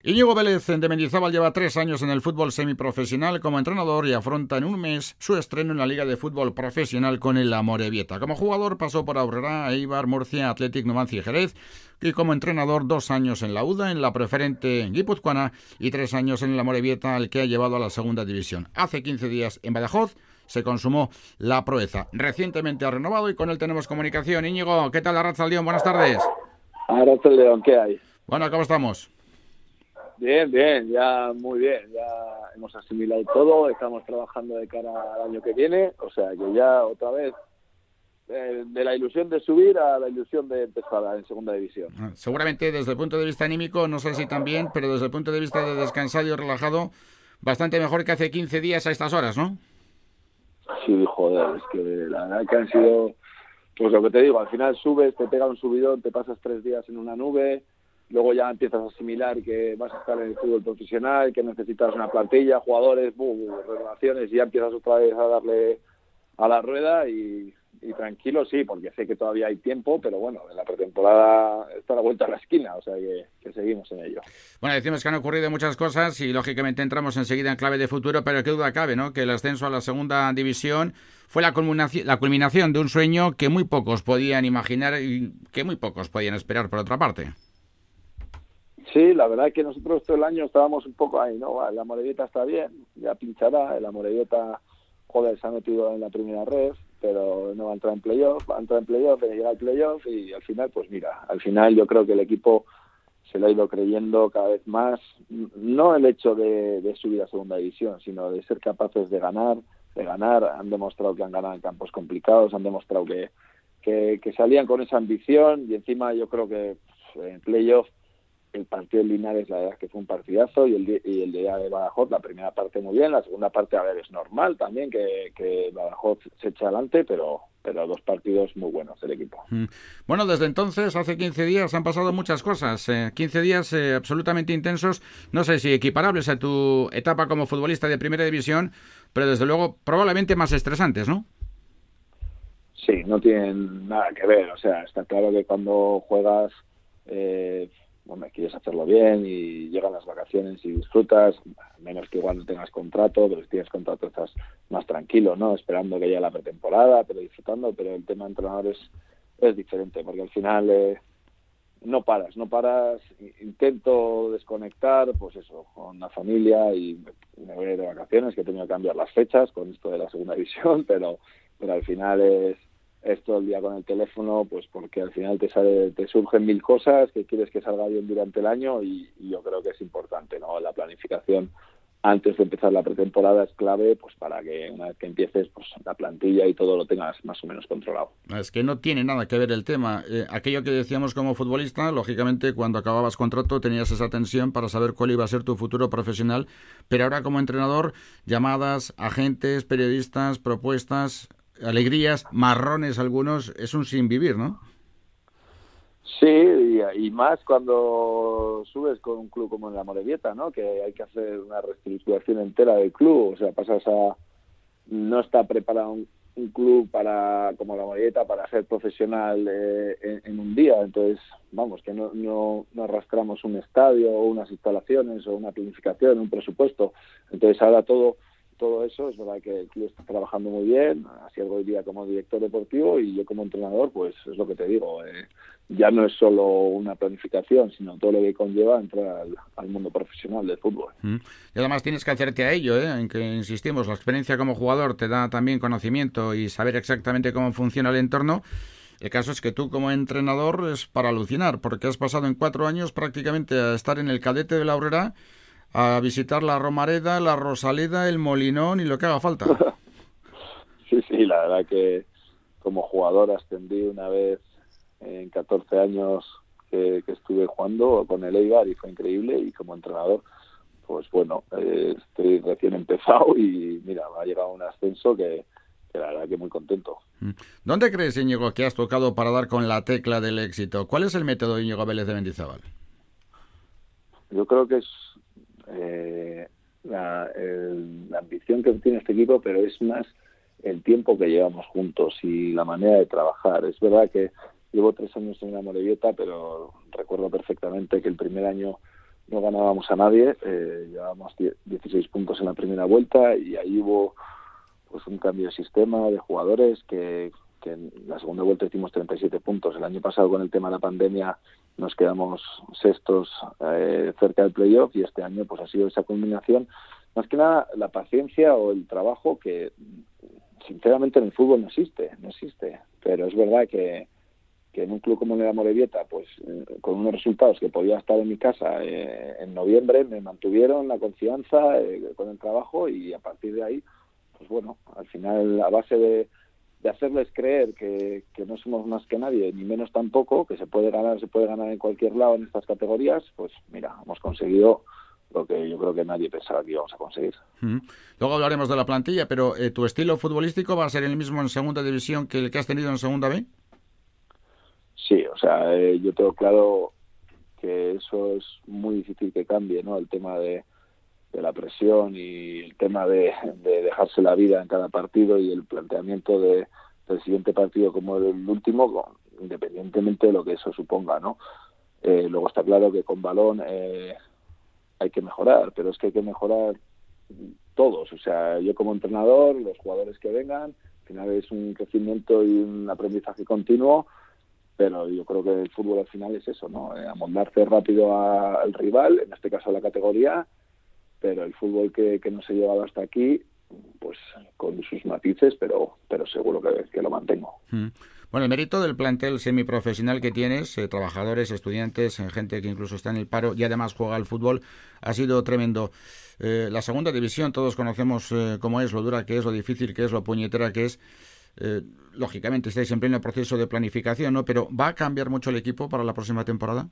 Íñigo Vélez de Mendizábal lleva 3 años en el fútbol semiprofesional como entrenador y afronta en un mes su estreno en la Liga de Fútbol Profesional con el Amorebieta. Como jugador pasó por Aurrera, Eibar, Murcia, Athletic, Numancia y Jerez, y como entrenador 2 años en la UDA, en la preferente guipuzcoana, y 3 años en el Amorebieta, al que ha llevado a la segunda división. Hace 15 días en Badajoz se consumó la proeza. Recientemente ha renovado y con él tenemos comunicación. Íñigo, ¿qué tal, Arratsaldeon? Buenas tardes. Arratsaldeon, ¿qué hay? Bueno, ¿cómo estamos? Bien, bien, ya muy bien, ya hemos asimilado todo, estamos trabajando de cara al año que viene, o sea que ya otra vez de la ilusión de subir a la ilusión de empezar en segunda división. Seguramente desde el punto de vista anímico, no sé si también, pero desde el punto de vista de descansado y relajado, bastante mejor que hace 15 días a estas horas, ¿no? Sí, joder, es que la verdad que han sido, pues lo que te digo, al final subes, te pega un subidón, te pasas 3 días en una nube, luego ya empiezas a asimilar que vas a estar en el fútbol profesional, que necesitas una plantilla, jugadores, renovaciones, y ya empiezas otra vez a darle a la rueda y tranquilo, sí, porque sé que todavía hay tiempo, pero bueno, en la pretemporada está a la vuelta a la esquina, o sea que seguimos en ello. Bueno, decimos que han ocurrido muchas cosas y lógicamente entramos enseguida en clave de futuro, pero qué duda cabe, ¿no? Que el ascenso a la segunda división fue la culminación de un sueño que muy pocos podían imaginar y que muy pocos podían esperar por otra parte. Sí, la verdad es que nosotros todo el año estábamos un poco ahí, ¿no? La Amorebieta está bien, ya pinchará, el Amorebieta, joder, se ha metido en la primera red, pero no va a entrar en playoff, va a entrar en playoff, llega al playoff y al final, pues mira, al final yo creo que el equipo se lo ha ido creyendo cada vez más, no el hecho de subir a segunda división, sino de ser capaces de ganar, han demostrado que han ganado en campos complicados, han demostrado que salían con esa ambición y encima yo creo que en playoff el partido de Linares, la verdad es que fue un partidazo y el día de Badajoz, la primera parte muy bien, la segunda parte, a ver, es normal también que Badajoz se eche adelante, pero 2 partidos muy buenos del equipo. Bueno, desde entonces, hace 15 días, han pasado muchas cosas. 15 días absolutamente intensos, no sé si equiparables a tu etapa como futbolista de primera división, pero desde luego probablemente más estresantes, ¿no? Sí, no tienen nada que ver, o sea, está claro que cuando juegas bueno, quieres hacerlo bien y llegan las vacaciones y disfrutas, menos que igual no tengas contrato, pero si tienes contrato estás más tranquilo, ¿no? Esperando que llegue la pretemporada, pero disfrutando, pero el tema de entrenador es diferente, porque al final no paras, intento desconectar, pues eso, con la familia y me voy de vacaciones, que he tenido que cambiar las fechas con esto de la segunda división, pero al final es todo el día con el teléfono, pues porque al final te surgen mil cosas que quieres que salga bien durante el año y yo creo que es importante, ¿no? La planificación antes de empezar la pretemporada es clave, pues para que una vez que empieces, pues la plantilla y todo lo tengas más o menos controlado. Es que no tiene nada que ver el tema. Aquello que decíamos como futbolista, lógicamente cuando acababas contrato tenías esa tensión para saber cuál iba a ser tu futuro profesional, pero ahora como entrenador, llamadas, agentes, periodistas, propuestas, alegrías, marrones algunos, es un sin vivir, ¿no? Sí, y más cuando subes con un club como el Amorebieta, ¿no? Que hay que hacer una reestructuración entera del club, o sea, pasas a no está preparado un club como la Molleta para ser profesional en un día, entonces vamos, que no arrastramos un estadio o unas instalaciones o una planificación, un presupuesto, entonces ahora todo eso, es verdad que el club está trabajando muy bien, así algo hoy día como director deportivo y yo como entrenador, pues es lo que te digo, ya no es solo una planificación, sino todo lo que conlleva entrar al mundo profesional del fútbol. Y además tienes que hacerte a ello, en que insistimos, la experiencia como jugador te da también conocimiento y saber exactamente cómo funciona el entorno. El caso es que tú como entrenador es para alucinar, porque has pasado en 4 años prácticamente a estar en el cadete de la Aurrera, a visitar la Romareda, la Rosaleda, el Molinón y lo que haga falta. Sí, la verdad que como jugador ascendí una vez en 14 años que estuve jugando con el Eibar y fue increíble, y como entrenador, pues bueno, estoy recién empezado y mira, me ha llegado un ascenso que la verdad que muy contento. ¿Dónde crees, Íñigo, que has tocado para dar con la tecla del éxito? ¿Cuál es el método de Íñigo Vélez de Mendizábal? Yo creo que es la ambición que tiene este equipo, pero es más el tiempo que llevamos juntos y la manera de trabajar. Es verdad que llevo 3 años en la Morevieta, pero recuerdo perfectamente que el primer año no ganábamos a nadie, llevábamos 16 puntos en la primera vuelta y ahí hubo pues un cambio de sistema de jugadores que en la segunda vuelta hicimos 37 puntos. El año pasado con el tema de la pandemia nos quedamos sextos cerca del playoff y este año pues ha sido esa combinación. Más que nada la paciencia o el trabajo que sinceramente en el fútbol no existe, pero es verdad que en un club como el Amorebieta, pues con unos resultados que podía estar en mi casa en noviembre, me mantuvieron la confianza con el trabajo y a partir de ahí, pues bueno, al final a base de hacerles creer que no somos más que nadie, ni menos tampoco, que se puede ganar en cualquier lado en estas categorías, pues mira, hemos conseguido lo que yo creo que nadie pensaba que íbamos a conseguir. Luego hablaremos de la plantilla, pero ¿tu estilo futbolístico va a ser el mismo en segunda división que el que has tenido en segunda B? Sí, o sea, yo tengo claro que eso es muy difícil que cambie, ¿no? El tema de la presión y el tema de dejarse la vida en cada partido y el planteamiento del siguiente partido como el último, independientemente de lo que eso suponga, ¿no? Luego está claro que con balón hay que mejorar, pero es que hay que mejorar todos, o sea, yo como entrenador, los jugadores que vengan, al final es un crecimiento y un aprendizaje continuo, pero yo creo que el fútbol al final es eso, ¿no? Amoldarse rápido al rival, en este caso a la categoría, pero el fútbol que nos ha llevado hasta aquí, pues con sus matices, pero seguro que lo mantengo. Bueno, el mérito del plantel semiprofesional que tienes, trabajadores, estudiantes, gente que incluso está en el paro y además juega al fútbol, ha sido tremendo. La segunda división, todos conocemos cómo es, lo dura que es, lo difícil que es, lo puñetera que es. Lógicamente estáis en pleno proceso de planificación, ¿no? Pero ¿va a cambiar mucho el equipo para la próxima temporada?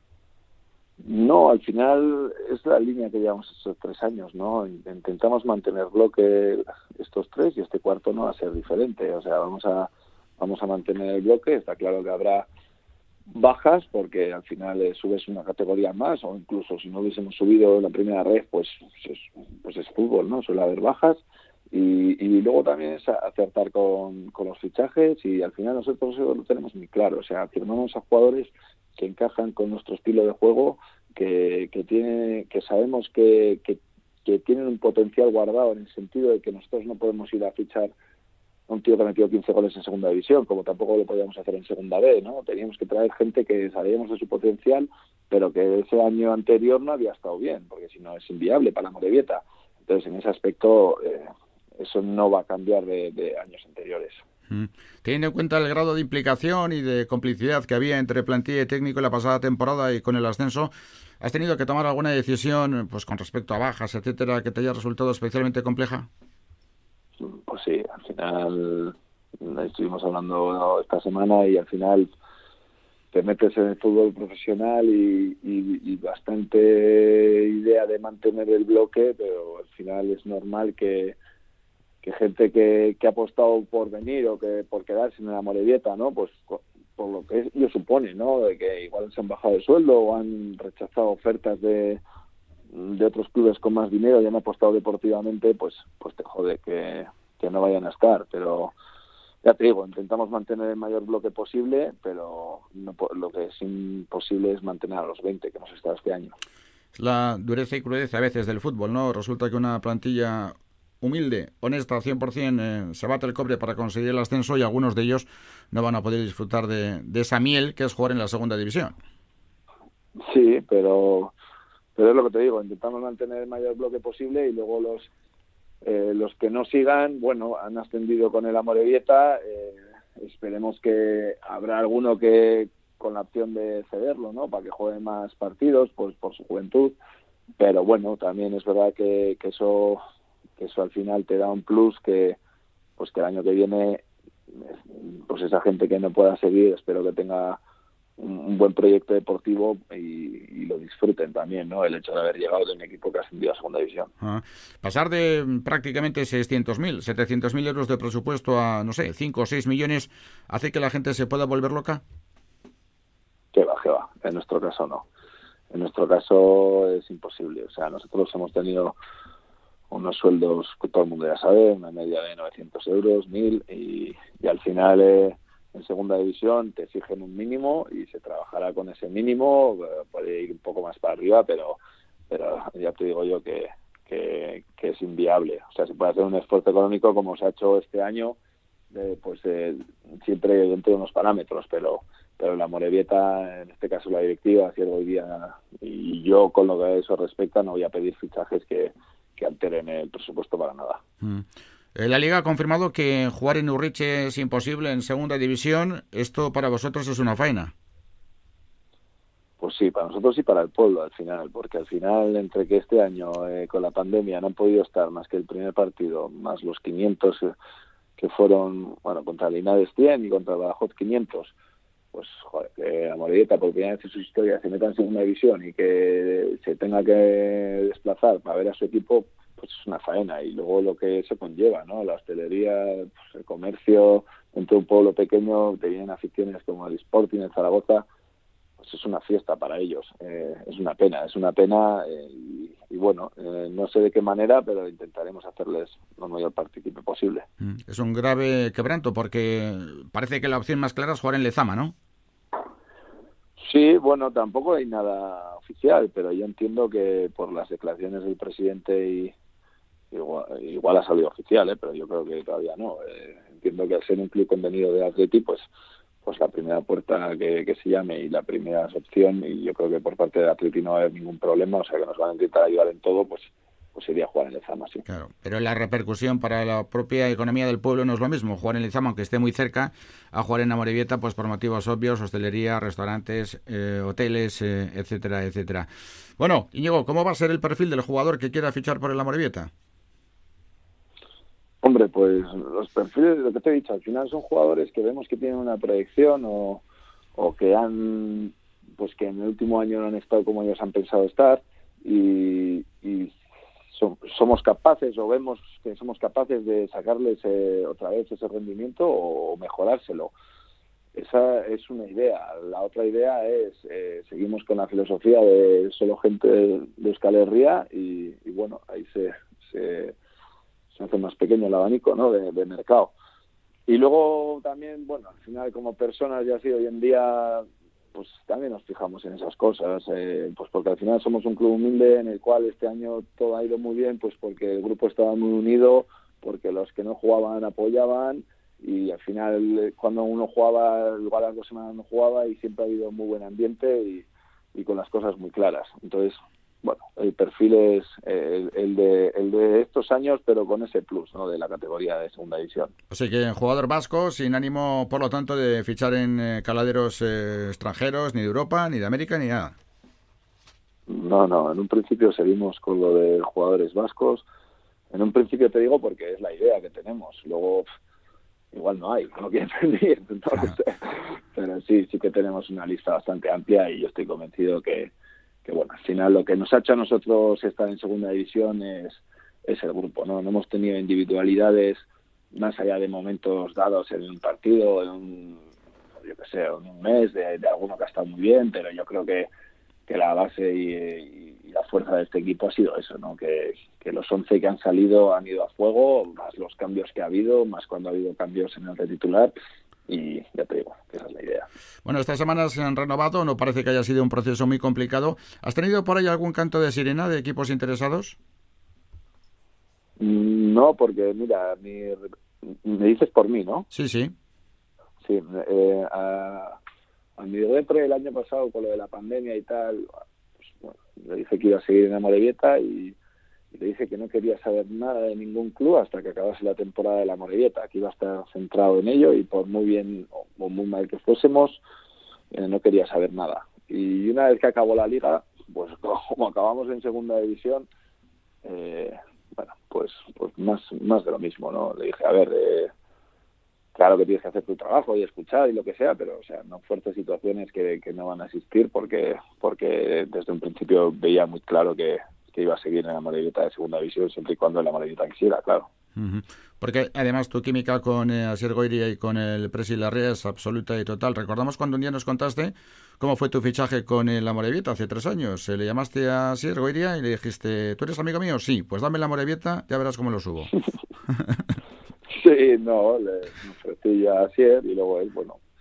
No, al final es la línea que llevamos estos 3 años, ¿no? Intentamos mantener bloque estos 3 y este cuarto no va a ser diferente. O sea, vamos a mantener el bloque. Está claro que habrá bajas porque al final subes una categoría más o incluso si no hubiésemos subido en la primera red, pues es fútbol, ¿no? Suele haber bajas. Y luego también es acertar con los fichajes y al final nosotros lo tenemos muy claro. O sea, firmamos a jugadores que encajan con nuestro estilo de juego, que sabemos que tienen un potencial guardado en el sentido de que nosotros no podemos ir a fichar a un tío que ha metido 15 goles en segunda división, como tampoco lo podíamos hacer en segunda B, ¿no? Teníamos que traer gente que sabíamos de su potencial, pero que ese año anterior no había estado bien, porque si no es inviable para la Amorebieta. Entonces, en ese aspecto, eso no va a cambiar de años anteriores. Teniendo en cuenta el grado de implicación y de complicidad que había entre plantilla y técnico en la pasada temporada y con el ascenso, ¿has tenido que tomar alguna decisión pues con respecto a bajas, etcétera, que te haya resultado especialmente compleja? Pues sí, al final estuvimos hablando esta semana y al final te metes en el fútbol profesional y bastante idea de mantener el bloque, pero al final es normal que gente que ha apostado por venir o que por quedarse en la Amorebieta, ¿no? Pues por lo que ellos suponen, ¿no? De que igual se han bajado de sueldo o han rechazado ofertas de otros clubes con más dinero y han apostado deportivamente, pues te jode que no vayan a estar. Pero ya te digo, intentamos mantener el mayor bloque posible, pero lo que es imposible es mantener a los 20 que hemos estado este año. La dureza y crudeza a veces del fútbol, ¿no? Resulta que una plantilla humilde, honesta, 100%, se bate el cobre para conseguir el ascenso y algunos de ellos no van a poder disfrutar de esa miel que es jugar en la segunda división. Sí, pero es lo que te digo, intentamos mantener el mayor bloque posible y luego los que no sigan, bueno, han ascendido con el Amorebieta, esperemos que habrá alguno que con la opción de cederlo, ¿no? Para que juegue más partidos por su juventud, pero bueno, también es verdad que eso al final te da un plus que el año que viene pues esa gente que no pueda seguir espero que tenga un buen proyecto deportivo y lo disfruten también, ¿no? El hecho de haber llegado de un equipo que ha ascendido a segunda división. Pasar de prácticamente 600.000, 700.000 euros de presupuesto a, no sé, 5 o 6 millones, ¿hace que la gente se pueda volver loca? Que va. En nuestro caso no. En nuestro caso es imposible. O sea, nosotros hemos tenido unos sueldos que todo el mundo ya sabe, una media de 900 euros, 1.000, y al final en en segunda división te exigen un mínimo y se trabajará con ese mínimo, puede ir un poco más para arriba, pero ya te digo yo que es inviable. O sea, se puede hacer un esfuerzo económico como se ha hecho este año, siempre dentro de unos parámetros, pero la Amorebieta, en este caso la directiva, Asier Goiria y yo, con lo que a eso respecta, no voy a pedir fichajes que alteren el presupuesto para nada. La Liga ha confirmado que jugar en Urriche es imposible en segunda división. ¿Esto para vosotros es una faena? Pues sí, para nosotros y para el pueblo al final, porque al final, entre que este año con la pandemia no han podido estar más que el primer partido, más los 500 que fueron, bueno, contra el Linares 100 y contra el Badajoz 500, pues joder, que Amorebieta por primera vez en su historia se meta en segunda división y que se tenga que desplazar para ver a su equipo, pues es una faena. Y luego lo que eso conlleva, ¿no? La hostelería, pues el comercio, dentro de un pueblo pequeño te vienen aficiones como el Sporting, el Zaragoza, pues es una fiesta para ellos. Es una pena y bueno, no sé de qué manera, pero intentaremos hacerles lo mayor partícipe posible. Es un grave quebranto porque parece que la opción más clara es jugar en Lezama, ¿no? Sí, bueno, tampoco hay nada oficial, pero yo entiendo que por las declaraciones del presidente igual ha salido oficial, pero yo creo que todavía no. Entiendo que al ser un club convenido de Atleti, pues la primera puerta que se llame y la primera opción, y yo creo que por parte de Atleti no va a haber ningún problema, o sea que nos van a intentar ayudar en todo, pues sería jugar en Lezama, sí. Claro, pero la repercusión para la propia economía del pueblo no es lo mismo jugar en Lezama, aunque esté muy cerca, a jugar en Amorebieta, pues por motivos obvios, hostelería, restaurantes, hoteles, etcétera, etcétera. Bueno, Íñigo, ¿cómo va a ser el perfil del jugador que quiera fichar por el Amorebieta? Hombre, pues los perfiles, lo que te he dicho, al final son jugadores que vemos que tienen una proyección o que que en el último año no han estado como ellos han pensado estar y somos capaces o vemos que somos capaces de sacarles otra vez ese rendimiento o mejorárselo. Esa es una idea. La otra idea es seguimos con la filosofía de solo gente de Euskal Herria y bueno, ahí se hace más pequeño el abanico, ¿no? de mercado. Y luego también, bueno, al final como personas ya así hoy en día, pues también nos fijamos en esas cosas, pues porque al final somos un club humilde en el cual este año todo ha ido muy bien, pues porque el grupo estaba muy unido, porque los que no jugaban apoyaban y al final cuando uno jugaba, igual las 2 semanas no jugaba y siempre ha habido muy buen ambiente y con las cosas muy claras. Entonces, bueno, el perfil es el de estos años, pero con ese plus, ¿no? De la categoría de segunda división. Así que jugador vasco, sin ánimo, por lo tanto, de fichar en caladeros extranjeros, ni de Europa, ni de América, ni nada. No, en un principio seguimos con lo de jugadores vascos. En un principio te digo porque es la idea que tenemos. Luego, igual no hay, no quieren venir, entonces, pero sí que tenemos una lista bastante amplia y yo estoy convencido que bueno, al final lo que nos ha hecho a nosotros estar en segunda división es el grupo, ¿no? No hemos tenido individualidades más allá de momentos dados en un partido, en un mes de alguno que ha estado muy bien, pero yo creo que la base y la fuerza de este equipo ha sido eso, ¿no? Que los 11 que han salido han ido a fuego, más los cambios que ha habido, más cuando ha habido cambios en el de titular. Y ya te digo, que esa es la idea. Bueno, estas semanas se han renovado, no parece que haya sido un proceso muy complicado. ¿Has tenido por ahí algún canto de sirena de equipos interesados? No, porque mira, me dices por mí, ¿no? Sí. Sí, a mi repre el año pasado con lo de la pandemia y tal, pues, bueno, le dije que iba a seguir en Amorebieta y le dije que no quería saber nada de ningún club hasta que acabase la temporada de la Amorebieta, que iba a estar centrado en ello y por muy bien o muy mal que fuésemos, no quería saber nada. Y una vez que acabó la liga, pues como acabamos en segunda división, bueno, pues más de lo mismo, ¿no? Le dije, a ver, claro que tienes que hacer tu trabajo y escuchar y lo que sea, pero o sea, no fuertes situaciones que no van a existir porque desde un principio veía muy claro que iba a seguir en la Amorebieta de segunda división siempre y cuando la Amorebieta quisiera, claro. Uh-huh. Porque además tu química con Asier Goiria y con el Presi Larrea es absoluta y total. Recordamos cuando un día nos contaste cómo fue tu fichaje con el Amorebieta hace 3 años. Le llamaste a Asier Goiria y le dijiste, ¿tú eres amigo mío? Sí, pues dame el Amorebieta, ya verás cómo lo subo. Sí, no, me ofrecí a Asier y luego él, bueno,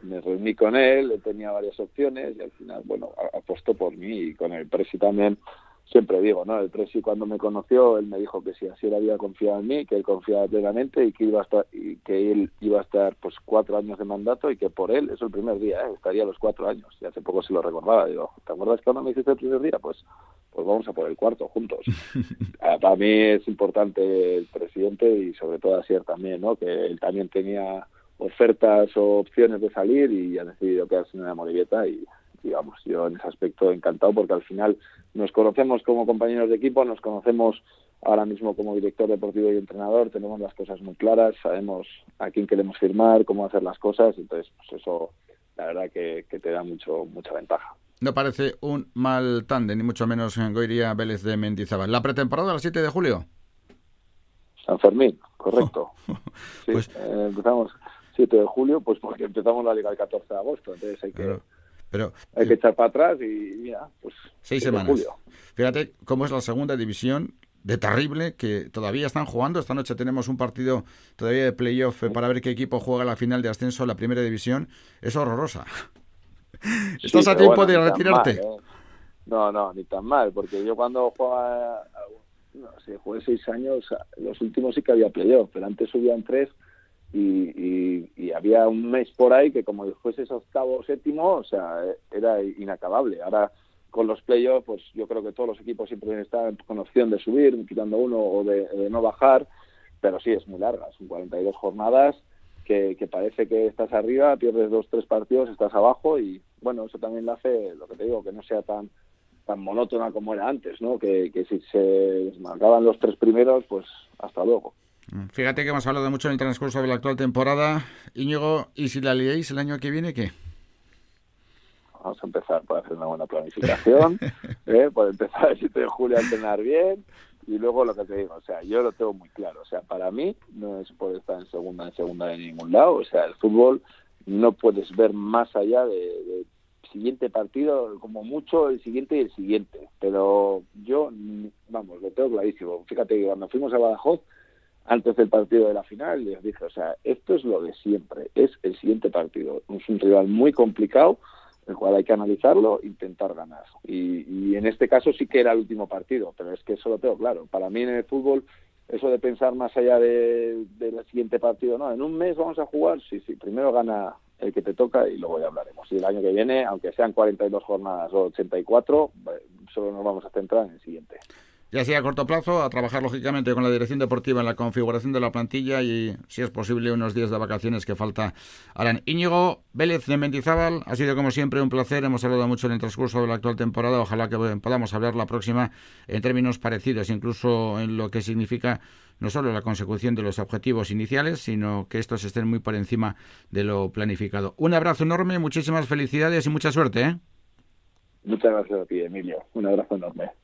me reuní con él, él tenía varias opciones y al final, bueno, apostó por mí. Y con el Presi también, siempre digo, ¿no? El Presi cuando me conoció, él me dijo que si así él había confiado en mí, que él confiaba plenamente y que él iba a estar pues 4 años de mandato y que por él, eso el primer día, estaría los 4 años. Y hace poco se lo recordaba, digo, ¿te acuerdas cuando me hiciste el primer día? Pues vamos a por el cuarto juntos. Para mí es importante el presidente y sobre todo Asier también, ¿no? Que él también tenía ofertas o opciones de salir y ha decidido quedarse en la Amorebieta y digamos, yo en ese aspecto encantado porque al final nos conocemos como compañeros de equipo, nos conocemos ahora mismo como director deportivo y entrenador, tenemos las cosas muy claras, sabemos a quién queremos firmar, cómo hacer las cosas, entonces pues eso la verdad que te da mucha ventaja. No parece un mal tándem, ni mucho menos en Goiria Vélez de Mendizábal. ¿La pretemporada el 7 de julio? San Fermín, correcto. Sí, pues empezamos 7 de julio, pues porque empezamos la liga el 14 de agosto, entonces hay que echar para atrás y mira, pues 6 semanas. Julio. Fíjate cómo es la segunda división de terrible, que todavía están jugando. Esta noche tenemos un partido todavía de playoff para ver qué equipo juega la final de ascenso a la primera división. Es horrorosa. ¿Estás a tiempo de retirarte? Mal, No, ni tan mal, porque yo cuando jugaba, jugué 6 años, los últimos sí que había playoff, pero antes subían 3 y había un mes por ahí que como fueses octavo o séptimo, o sea, era inacabable. Ahora con los playoffs, pues yo creo que todos los equipos siempre están con opción de subir, quitando uno o de no bajar, pero sí, es muy larga, son 42 jornadas que parece que estás arriba, pierdes 2-3 partidos, estás abajo y bueno, eso también lo hace, lo que te digo, que no sea tan monótona como era antes, ¿no? Que si se marcaban los 3 primeros, pues hasta luego. Fíjate que hemos hablado mucho en el transcurso de la actual temporada. Íñigo, ¿y si la liéis el año que viene, qué? Vamos a empezar por hacer una buena planificación, por empezar el 7 de julio a entrenar bien y luego lo que te digo, o sea, yo lo tengo muy claro, o sea, para mí no es por estar en segunda de ningún lado, o sea, el fútbol no puedes ver más allá de siguiente partido, como mucho el siguiente y el siguiente, pero yo, vamos, lo tengo clarísimo. Fíjate que cuando fuimos a Badajoz, antes del partido de la final, les dije, o sea, esto es lo de siempre, es el siguiente partido, es un rival muy complicado, el cual hay que analizarlo e intentar ganar. Y en este caso sí que era el último partido, pero es que eso lo tengo claro. Para mí en el fútbol, eso de pensar más allá del siguiente partido, no, en un mes vamos a jugar, sí, primero gana el que te toca y luego ya hablaremos. Y el año que viene, aunque sean 42 jornadas o 84, solo nos vamos a centrar en el siguiente. Y así a corto plazo, a trabajar lógicamente con la dirección deportiva en la configuración de la plantilla y, si es posible, unos días de vacaciones que falta harán. Íñigo Vélez de Mendizábal, ha sido como siempre un placer, hemos hablado mucho en el transcurso de la actual temporada, ojalá que podamos hablar la próxima en términos parecidos, incluso en lo que significa no solo la consecución de los objetivos iniciales, sino que estos estén muy por encima de lo planificado. Un abrazo enorme, muchísimas felicidades y mucha suerte, ¿eh? Muchas gracias a ti, Emilio. Un abrazo enorme.